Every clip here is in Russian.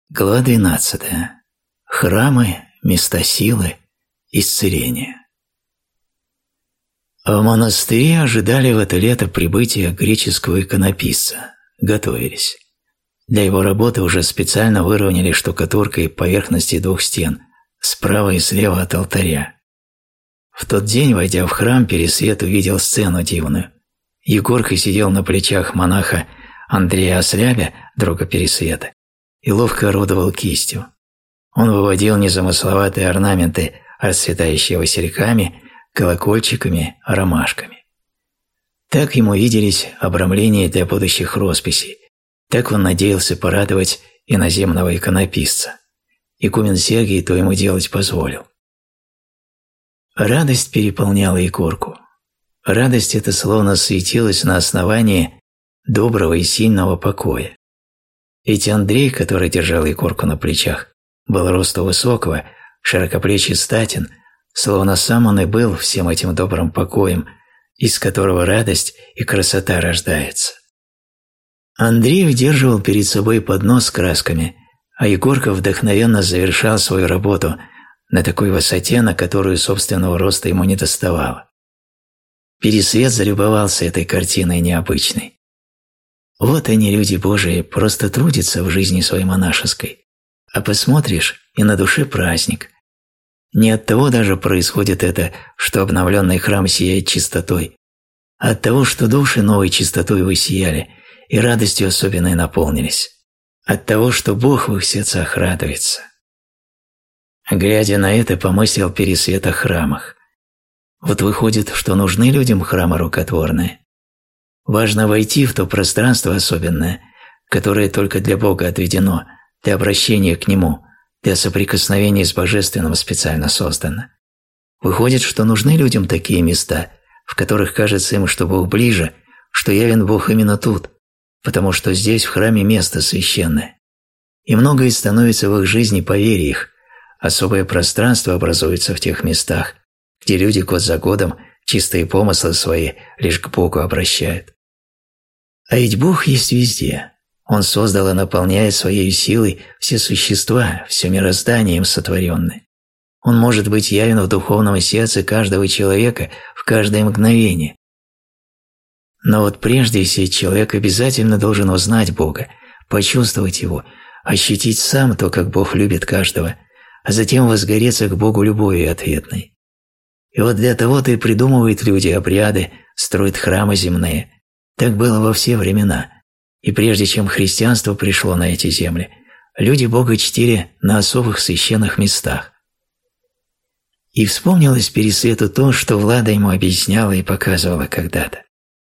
Глава 12. Храмы, места силы, исцеления. В монастыре ожидали в это лето прибытия греческого иконописца, готовились. Для его работы уже специально выровняли штукатуркой поверхности двух стен, справа и слева от алтаря. В тот день, войдя в храм, Пересвет увидел сцену дивную. Егорка сидел на плечах монаха Андрея Ослябя, друга Пересвета, и ловко орудовал кистью. Он выводил незамысловатые орнаменты, расцветающие васильками, колокольчиками, ромашками. Так ему виделись обрамления для будущих росписей, так он надеялся порадовать иноземного иконописца. Игумен Сергий то ему делать позволил. Радость переполняла Егорку. Радость эта словно светилась на основании доброго и сильного покоя. Ведь Андрей, который держал Егорку на плечах, был росту высокого, широкоплечий статен, словно сам он и был всем этим добрым покоем, из которого радость и красота рождается. Андрей удерживал перед собой поднос с красками, а Егорка вдохновенно завершал свою работу на такой высоте, на которую собственного роста ему не доставало. Пересвет залюбовался этой картиной необычной. Вот они, люди Божии, просто трудятся в жизни своей монашеской, а посмотришь, и на душе праздник. Не от того даже происходит это, что обновленный храм сияет чистотой, а от того, что души новой чистотой высияли и радостью особенной наполнились, от того, что Бог в их сердцах радуется. Глядя на это, помыслил Пересвет о храмах. Вот выходит, что нужны людям храмы рукотворные. Важно войти в то пространство особенное, которое только для Бога отведено, для обращения к Нему, для соприкосновения с Божественным специально создано. Выходит, что нужны людям такие места, в которых кажется им, что Бог ближе, что явен Бог именно тут, потому что здесь в храме место священное. И многое становится в их жизни по вере их, особое пространство образуется в тех местах, где люди год за годом чистые помыслы свои лишь к Богу обращают. А ведь Бог есть везде. Он создал и наполняет своей силой все существа, все мироздание им сотворенное. Он может быть явен в духовном сердце каждого человека в каждое мгновение. Но вот прежде всего человек обязательно должен узнать Бога, почувствовать Его, ощутить сам то, как Бог любит каждого, а затем возгореться к Богу любовью ответной. И вот для того-то и придумывают люди обряды, строят храмы земные. Так было во все времена. И прежде чем христианство пришло на эти земли, люди Бога чтили на особых священных местах. И вспомнилось Пересвету то, что Влада ему объясняла и показывала когда-то.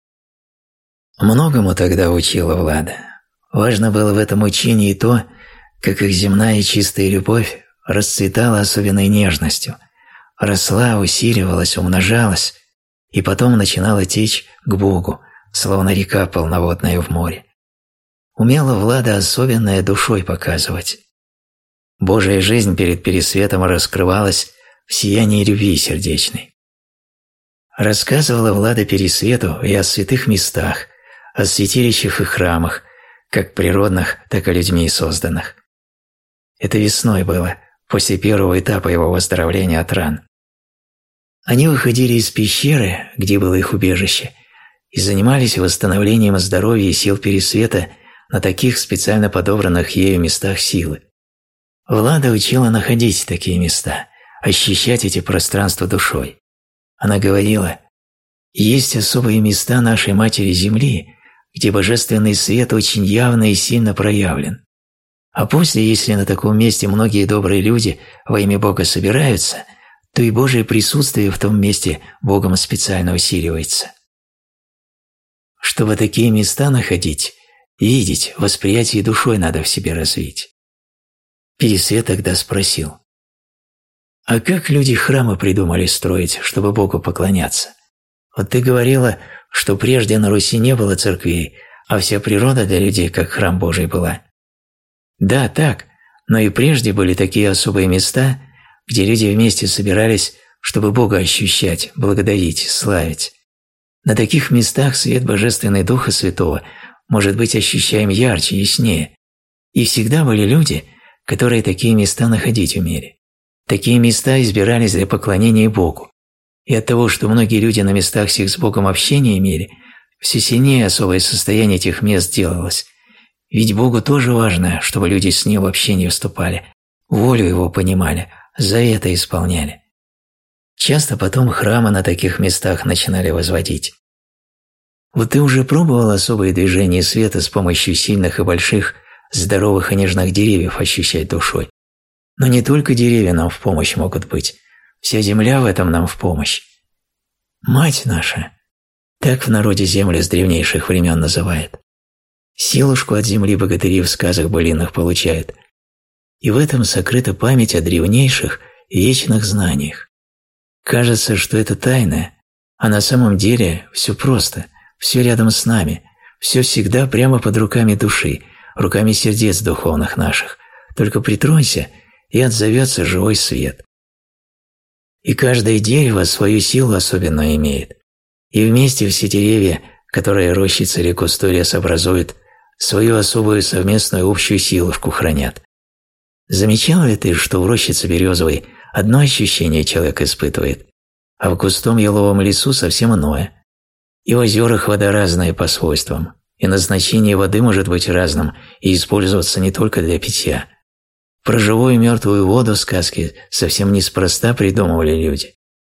Многому тогда учила Влада. Важно было в этом учении то, как их земная и чистая любовь расцветала особенной нежностью, росла, усиливалась, умножалась и потом начинала течь к Богу, словно река полноводная в море. Умела Влада особенное душой показывать. Божья жизнь перед Пересветом раскрывалась в сиянии любви сердечной. Рассказывала Влада Пересвету и о святых местах, о святилищах и храмах, как природных, так и людьми созданных. Это весной было, после первого этапа его выздоровления от ран. Они выходили из пещеры, где было их убежище, и занимались восстановлением здоровья и сил Пересвета на таких специально подобранных ею местах силы. Влада учила находить такие места, ощущать эти пространства душой. Она говорила: «Есть особые места нашей Матери Земли, где божественный свет очень явно и сильно проявлен. А после, если на таком месте многие добрые люди во имя Бога собираются, то и Божие присутствие в том месте Богом специально усиливается». Чтобы такие места находить, видеть, восприятие душой надо в себе развить. Пересвет тогда спросил: «А как люди храмы придумали строить, чтобы Богу поклоняться? Вот ты говорила, что прежде на Руси не было церквей, а вся природа для людей как храм Божий была». «Да, так, но и прежде были такие особые места, где люди вместе собирались, чтобы Бога ощущать, благодарить, славить. На таких местах свет Божественного Духа Святого может быть ощущаем ярче, яснее. И всегда были люди, которые такие места находить умели. Такие места избирались для поклонения Богу. И от того, что многие люди на местах сих с Богом общения имели, все сильнее особое состояние этих мест делалось. Ведь Богу тоже важно, чтобы люди с Ним в общение вступали, волю Его понимали, заветы исполняли. Часто потом храмы на таких местах начинали возводить. Вот ты уже пробовал особые движения света с помощью сильных и больших, здоровых и нежных деревьев ощущать душой? Но не только деревья нам в помощь могут быть, вся земля в этом нам в помощь. Мать наша, так в народе землю с древнейших времен называет. Силушку от земли богатыри в сказах былинных получают. И в этом сокрыта память о древнейших вечных знаниях. Кажется, что это тайное, а на самом деле все просто, все рядом с нами, все всегда прямо под руками души, руками сердец духовных наших. Только притронься, и отзовется живой свет. И каждое дерево свою силу особенную имеет. И вместе все деревья, которые рощица или густой лес образуют, свою особую совместную общую силушку хранят. Замечал ли ты, что в рощице березовой одно ощущение человек испытывает, а в густом еловом лесу совсем иное? И в озерах вода разная по свойствам, и назначение воды может быть разным и использоваться не только для питья. Про живую и мертвую воду сказки совсем неспроста придумывали люди.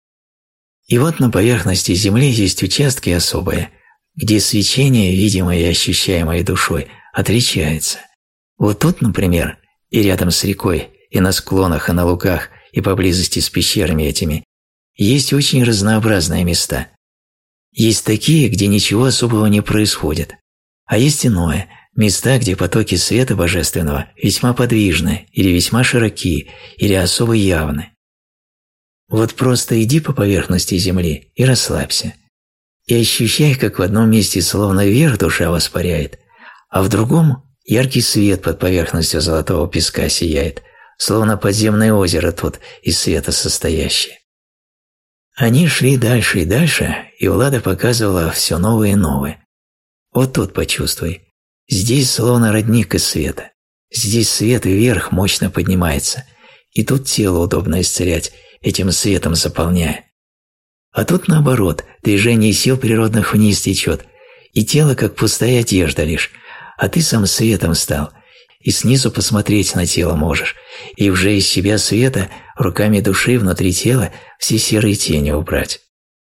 И вот на поверхности Земли есть участки особые, где свечение, видимое и ощущаемое душой, отличается. Вот тут, например, и рядом с рекой, и на склонах, и на лугах, и поблизости с пещерами этими, есть очень разнообразные места. Есть такие, где ничего особого не происходит, а есть иное – места, где потоки света божественного весьма подвижны, или весьма широки, или особо явны. Вот просто иди по поверхности земли и расслабься. И ощущай, как в одном месте словно вверх душа воспаряет, а в другом яркий свет под поверхностью золотого песка сияет, словно подземное озеро тут из света состоящее. Они шли дальше и дальше, и Влада показывала все новое и новое. Вот тут почувствуй. Здесь словно родник из света. Здесь свет вверх мощно поднимается, и тут тело удобно исцелять, этим светом заполняя. А тут наоборот, движение сил природных вниз течет, и тело как пустая одежда лишь, а ты сам светом стал, и снизу посмотреть на тело можешь, и уже из себя света руками души внутри тела все серые тени убрать.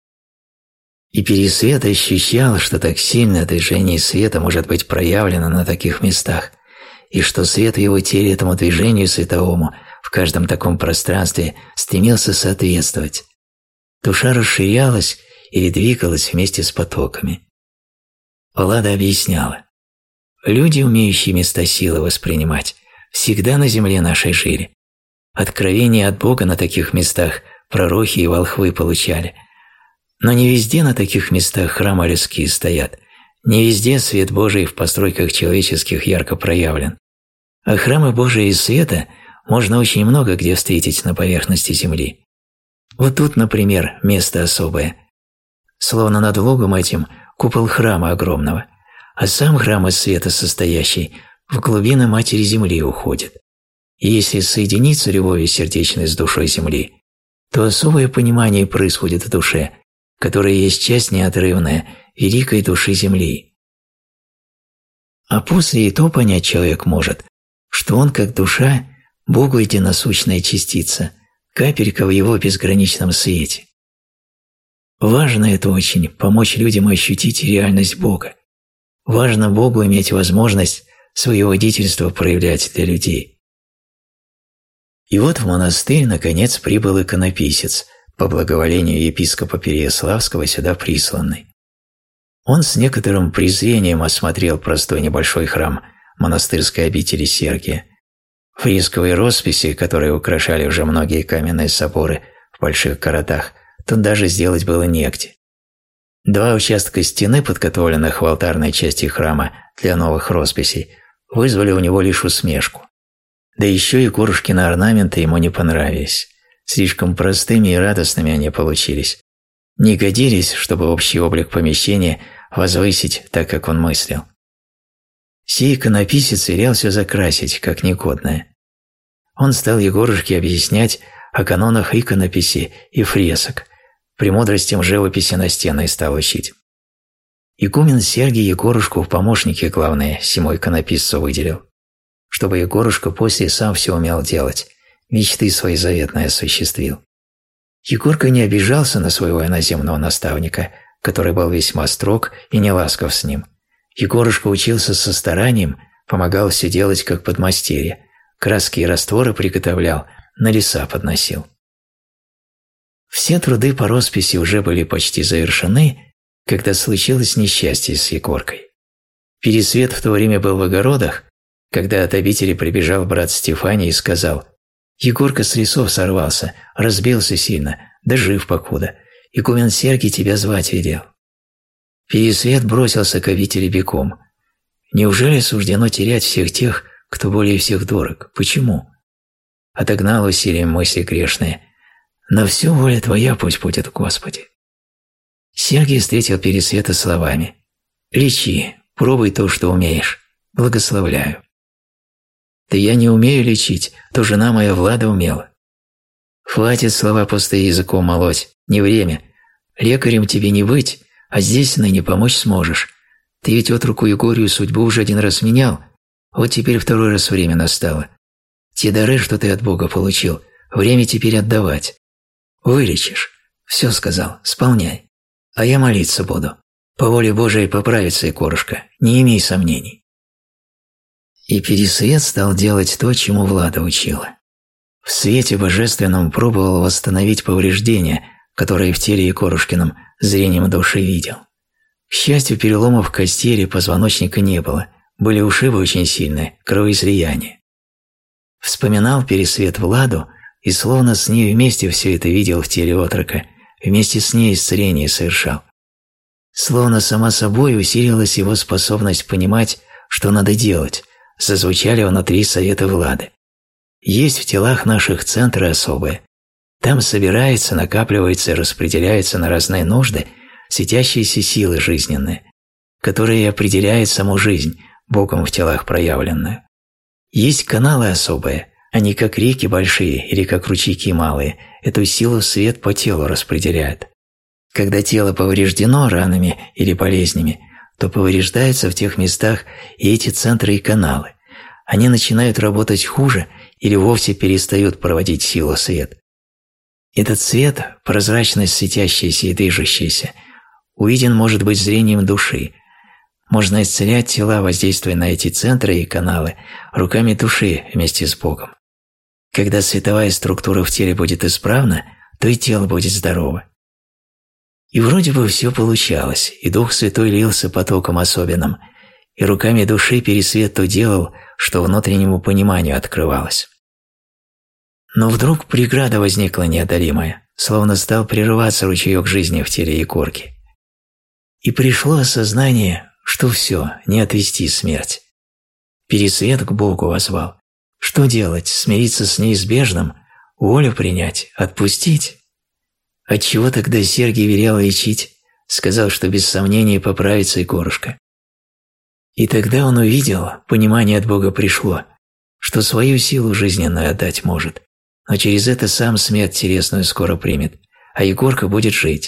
И Пересвет ощущал, что так сильно движение света может быть проявлено на таких местах, и что свет в его теле этому движению световому в каждом таком пространстве стремился соответствовать. Душа расширялась или двигалась вместе с потоками. Влада объясняла. Люди, умеющие места силы воспринимать, всегда на земле нашей жили. Откровения от Бога на таких местах пророхи и волхвы получали. Но не везде на таких местах храмы людские стоят, не везде свет Божий в постройках человеческих ярко проявлен. А храмы Божии и света можно очень много где встретить на поверхности земли. Вот тут, например, место особое. Словно над лугом этим купол храма огромного, а сам храм из света состоящий в глубины Матери Земли уходит. И если соединиться любовью сердечной с душой Земли, то особое понимание происходит в душе, которая есть часть неотрывная великой души Земли. А после и то понять человек может, что он, как душа, Богу единосущная частица, капелька в его безграничном свете. Важно это очень – помочь людям ощутить реальность Бога. Важно Богу иметь возможность свое водительство проявлять для людей. И вот в монастырь наконец прибыл иконописец, по благоволению епископа Переяславского сюда присланный. Он с некоторым презрением осмотрел простой небольшой храм монастырской обители Сергия. Фрисковые росписи, которые украшали уже многие каменные соборы в больших городах, тут даже сделать было негде. Два участка стены, подготовленных в алтарной части храма для новых росписей, вызвали у него лишь усмешку. Да еще и Курушкины орнаменты ему не понравились. Слишком простыми и радостными они получились. Не годились, чтобы общий облик помещения возвысить так, как он мыслил. Сей иконописец велел все закрасить, как негодное. он стал Егорушке объяснять о канонах иконописи и фресок, премудростям живописи настенной стал учить. Игумен Сергий Егорушку в помощники главные сему иконописцу выделил, чтобы Егорушка после сам все умел делать, мечты свои заветные осуществил. Егорка не обижался на своего иноземного наставника, который был весьма строг и неласков с ним. Егорушка учился со старанием, помогал все делать как подмастерье, краски и растворы приготовлял, на леса подносил. Все труды по росписи уже были почти завершены, когда случилось несчастье с Егоркой. Пересвет в то время был в огородах, когда от обители прибежал брат Стефаний и сказал: «Егорка с лесов сорвался, разбился сильно, да жив покуда. Игумен Сергий тебя звать велел». Пересвет бросился к обители бегом. Неужели суждено терять всех тех, кто более всех дорог? Почему? Отогнал усилием мысли грешные. На все воля твоя пусть будет, Господи. Сергий встретил Пересвета словами: «Лечи, пробуй то, что умеешь, благословляю». «Да я не умею лечить, то жена моя Влада умела». «Хватит слова пустые языком молоть, не время. Лекарем тебе не быть, а здесь ныне помочь сможешь. Ты ведь от руку Егорию судьбу уже один раз менял, вот теперь второй раз время настало. Те дары, что ты от Бога получил, время теперь отдавать. Вылечишь. Все сказал, сполняй. А я молиться буду. По воле Божией поправится Егорушка, не имей сомнений». И Пересвет стал делать то, чему Влада учила. В свете божественном пробовал восстановить повреждения, которые в теле Егорушкином зрением души видел. К счастью, переломов костей или позвоночника не было, были ушибы очень сильные, кровоизлияние. Вспоминал Пересвет Владу и словно с ней вместе все это видел в теле отрока, вместе с ней исцеление совершал. Словно сама собой усилилась его способность понимать, что надо делать, зазвучали внутри совета Влады. Есть в телах наших центры особые. Там собирается, накапливается и распределяется на разные нужды светящиеся силы жизненные, которые и определяют саму жизнь, Богом в телах проявленную. Есть каналы особые, они как реки большие или как ручейки малые, эту силу свет по телу распределяют. Когда тело повреждено ранами или болезнями, то повреждаются в тех местах и эти центры и каналы. Они начинают работать хуже или вовсе перестают проводить силу свет. Этот свет, прозрачность светящаяся и движущаяся, увиден может быть зрением души. Можно исцелять тела, воздействуя на эти центры и каналы, руками души вместе с Богом. Когда световая структура в теле будет исправна, то и тело будет здорово. И вроде бы все получалось, и Дух Святой лился потоком особенным, и руками души Пересвет то делал, что внутреннему пониманию открывалось. Но вдруг преграда возникла неодолимая, словно стал прерываться ручеек жизни в теле Егорки. И пришло осознание, что все, не отвести смерть. Пересвет к Богу воззвал. Что делать, смириться с неизбежным, волю принять, отпустить? Отчего тогда Сергий велел лечить, сказал, что без сомнения поправится Егорушка. И тогда он увидел, понимание от Бога пришло, что свою силу жизненную отдать может, но через это сам смерть телесную скоро примет, а Егорка будет жить.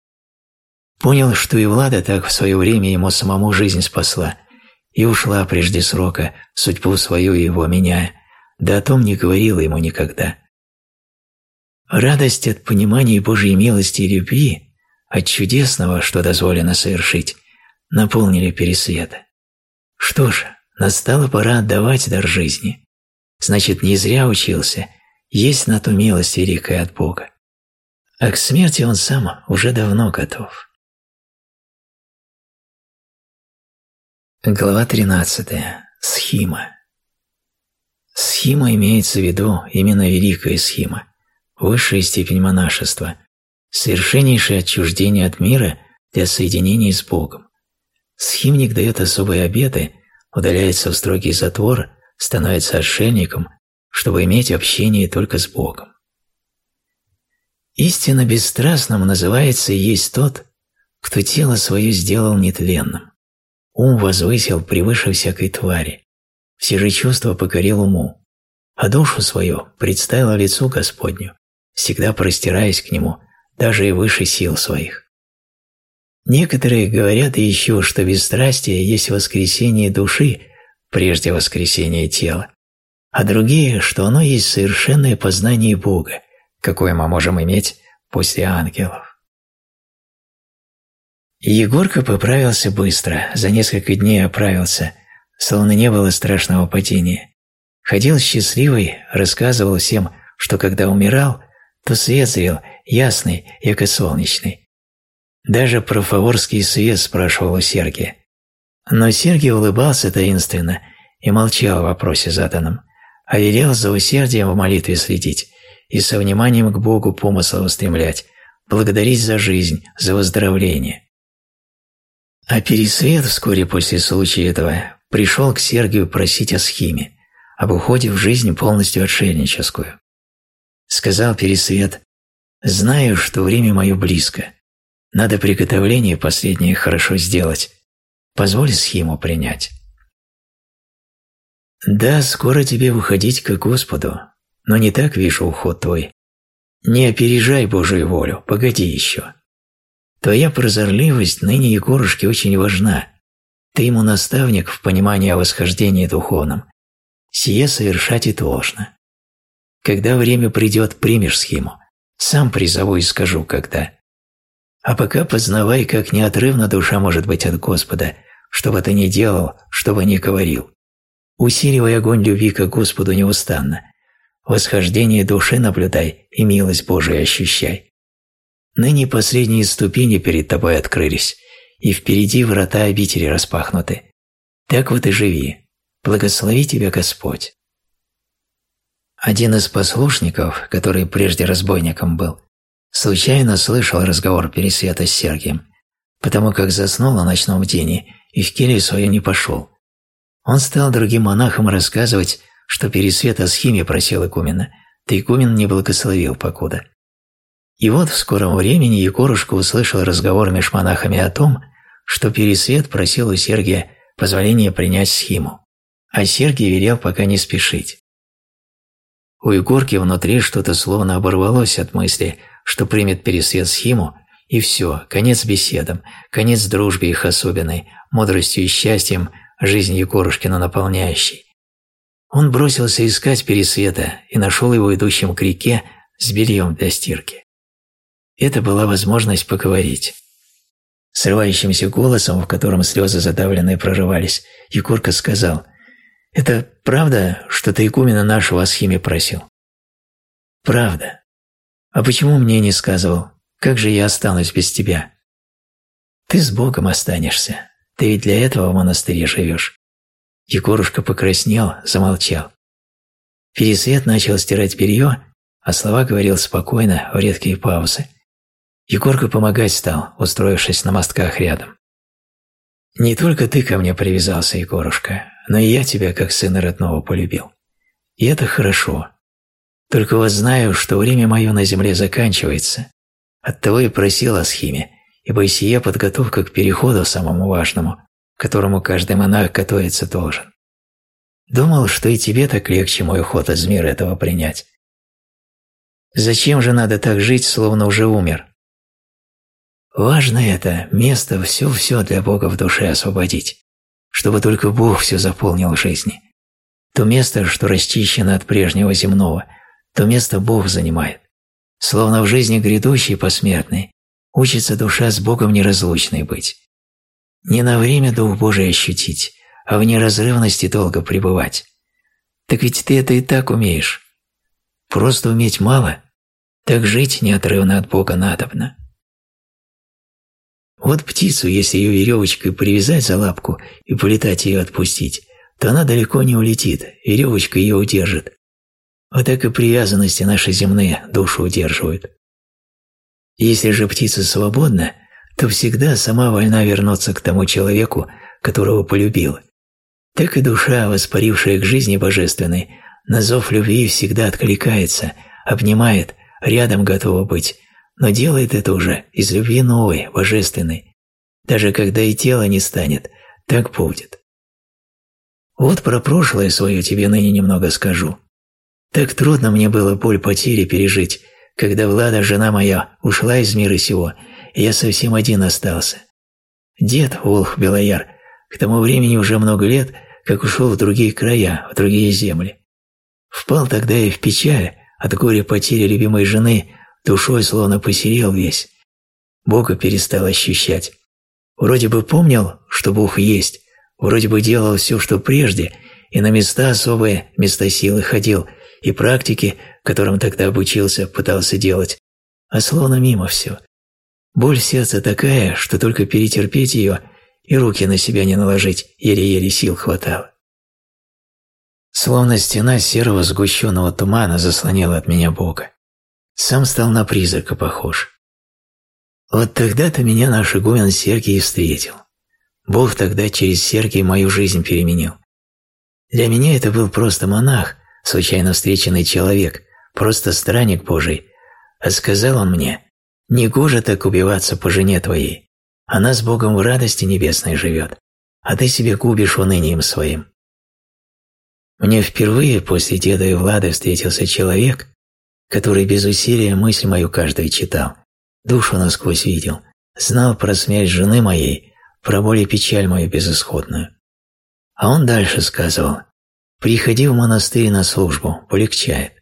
Понял, что и Влада так в свое время ему самому жизнь спасла, и ушла прежде срока, судьбу свою его меняя, да о том не говорила ему никогда. Радость от понимания Божьей милости и любви, от чудесного, что дозволено совершить, наполнили Пересвета. Что ж, настала пора отдавать дар жизни. Значит, не зря учился, есть на то милость великая от Бога. А к смерти он сам уже давно готов. Глава 13. Схима. Схима имеется в виду именно великая схима, высшая степень монашества, совершеннейшее отчуждение от мира для соединения с Богом. Схимник дает особые обеты, удаляется в строгий затвор, становится отшельником, чтобы иметь общение только с Богом. Истинно бесстрастным называется и есть тот, кто тело свое сделал нетленным, ум возвысил превыше всякой твари, все же чувства покорил уму, а душу свою представила лицу Господню, всегда простираясь к Нему, даже и выше сил своих. Некоторые говорят еще, что бесстрастие есть воскресение души прежде воскресения тела, а другие, что оно есть совершенное познание Бога, какое мы можем иметь после ангелов. Егорка поправился быстро, за несколько дней оправился, словно не было страшного падения. Ходил счастливый, рассказывал всем, что когда умирал, то свет зрел ясный, яко солнечный. Даже про фаворский свет спрашивал у Сергия. Но Сергий улыбался таинственно и молчал в вопросе заданном, а велел за усердием в молитве следить и со вниманием к Богу помысла устремлять, благодарить за жизнь, за выздоровление. А Пересвет вскоре после случая этого пришел к Сергию просить о схиме, об уходе в жизнь полностью отшельническую. Сказал Пересвет: «Знаю, что время мое близко. Надо приготовление последнее хорошо сделать. Позволь схиму принять». «Да, скоро тебе выходить к Господу, но не так вижу уход твой. Не опережай Божию волю, погоди еще. Твоя прозорливость ныне Егорушке очень важна. Ты ему наставник в понимании о восхождении духовном. Сие совершать и должно. Когда время придет, примешь схиму. Сам призову и скажу, когда. А пока познавай, как неотрывна душа может быть от Господа, что бы ты ни делал, что бы ни говорил. Усиливай огонь любви к Господу неустанно. Восхождение души наблюдай и милость Божию ощущай. Ныне последние ступени перед тобой открылись, и впереди врата обители распахнуты. Так вот и живи. Благослови тебя Господь». Один из послушников, который прежде разбойником был, случайно слышал разговор Пересвета с Сергием, потому как заснул на ночном бдении и в келью свою не пошел. Он стал другим монахам рассказывать, что Пересвет о схиме просил игумена, да игумен не благословил покуда. И вот в скором времени Егорушка услышал разговор между монахами о том, что Пересвет просил у Сергия позволения принять схиму, а Сергий велел пока не спешить. У Егорки внутри что-то словно оборвалось от мысли, что примет Пересвет схиму, и все, конец беседам, конец дружбе их особенной, мудростью и счастьем жизнь Егорушкина наполняющей. Он бросился искать Пересвета и нашел его идущим к реке с бельем для стирки. Это была возможность поговорить. Срывающимся голосом, в котором слезы задавленные прорывались, Егорка сказал: «Это правда, что ты игумена нашего о схиме просил?» «Правда. А почему мне не сказывал? Как же я останусь без тебя?» «Ты с Богом останешься. Ты ведь для этого в монастыре живешь». Егорушка покраснел, замолчал. Пересвет начал стирать белье, а слова говорил спокойно, в редкие паузы. Егорка помогать стал, устроившись на мостках рядом. «Не только ты ко мне привязался, Егорушка, но и я тебя как сына родного полюбил. И это хорошо. Только вот знаю, что время мое на земле заканчивается. Оттого и просил о схиме, ибо сия подготовка к переходу самому важному, к которому каждый монах готовиться должен. Думал, что и тебе так легче мой уход из мира этого принять. Зачем же надо так жить, словно уже умер? Важно это, место, все для Бога в душе освободить, чтобы только Бог все заполнил в жизни. То место, что расчищено от прежнего земного, то место Бог занимает. Словно в жизни грядущей посмертной учится душа с Богом неразлучной быть. Не на время Дух Божий ощутить, а в неразрывности долго пребывать. Так ведь ты это и так умеешь. Просто уметь мало, так жить неотрывно от Бога надобно. Вот птицу, если ее веревочкой привязать за лапку и полетать ее отпустить, то она далеко не улетит, веревочка ее удержит. Вот так и привязанности наши земные душу удерживают. Если же птица свободна, то всегда сама вольна вернуться к тому человеку, которого полюбила. Так и душа, воспарившая к жизни божественной, на зов любви всегда откликается, обнимает, рядом готова быть, но делает это уже из любви новой, божественной. Даже когда и тело не станет, так будет. Вот про прошлое свое тебе ныне немного скажу. Так трудно мне было боль потери пережить, когда Влада, жена моя, ушла из мира сего, и я совсем один остался. Дед, Волх Белояр, к тому времени уже много лет, как ушел в другие края, в другие земли. Впал тогда и в печаль от горя потери любимой жены, душой словно посерел весь. Бога перестал ощущать. Вроде бы помнил, что Бог есть, вроде бы делал все, что прежде, и на места особые, места силы ходил, и практики, которым тогда обучился, пытался делать, а словно мимо все. Боль в сердце такая, что только перетерпеть ее и руки на себя не наложить, еле-еле сил хватало. Словно стена серого сгущенного тумана заслоняла от меня Бога. Сам стал на призрака похож. Вот тогда-то меня наш игумен Сергий встретил. Бог тогда через Сергия мою жизнь переменил. Для меня это был просто монах, случайно встреченный человек, просто странник Божий, а сказал он мне: «Негоже так убиваться по жене твоей, она с Богом в радости небесной живет, а ты себе губишь унынием своим». Мне впервые после деда и Влады встретился человек, который без усилия мысль мою каждую читал, душу насквозь видел, знал про смерть жены моей, про боль и печаль мою безысходную. А он дальше сказывал: «Приходи в монастырь на службу, полегчает».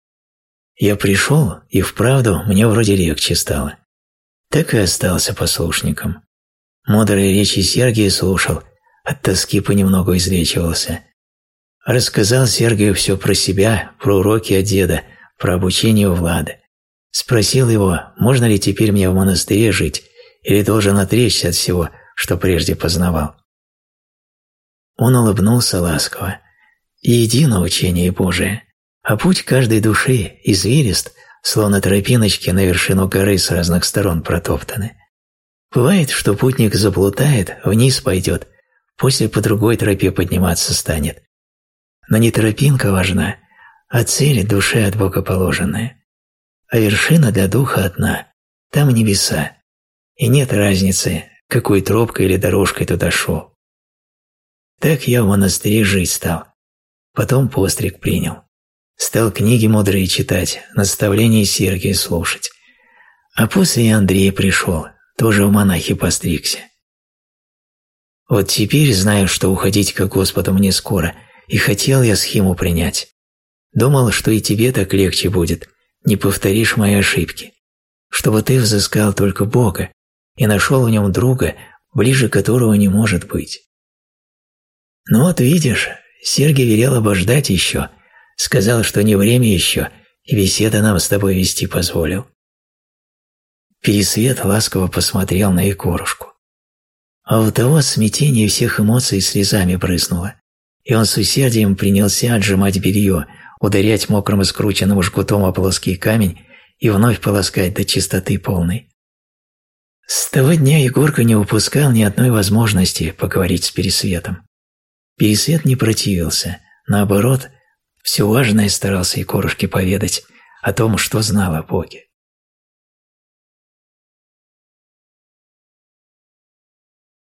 Я пришел, и вправду мне вроде легче стало. Так и остался послушником. Мудрые речи Сергия слушал, от тоски понемногу излечивался. Рассказал Сергию все про себя, про уроки от деда, про обучение у Влады. Спросил его, можно ли теперь мне в монастыре жить, или должен отречься от всего, что прежде познавал. Он улыбнулся ласково. «Едино учение Божие, а путь каждой души извилист, словно тропиночки на вершину горы с разных сторон протоптаны. Бывает, что путник заплутает, вниз пойдет, после по другой тропе подниматься станет. Но не тропинка важна, а цель душе от Бога положенная. А вершина для духа одна, там небеса, и нет разницы, какой тропкой или дорожкой туда шел. Так я в монастыре жить стал. Потом постриг принял. Стал книги мудрые читать, наставления Сергия слушать. А после и Андрей пришел, тоже в монахи постригся. Вот теперь знаю, что уходить к Господу мне скоро, и хотел я схему принять. Думал, что и тебе так легче будет, не повторишь мои ошибки, чтобы ты взыскал только Бога и нашел в нем друга, ближе которого не может быть. Ну вот видишь, Сергий велел обождать еще, сказал, что не время еще, и беседа нам с тобой вести позволил. Пересвет ласково посмотрел на Егорушку. А у того смятение всех эмоций слезами брызнуло, и он с усердием принялся отжимать белье, ударять мокрым и скрученным жгутом о плоский камень и вновь полоскать до чистоты полной. С того дня Егорка не упускал ни одной возможности поговорить с Пересветом. Пересвет не противился, наоборот, все важное старался Егорушке поведать о том, что знал о Боге.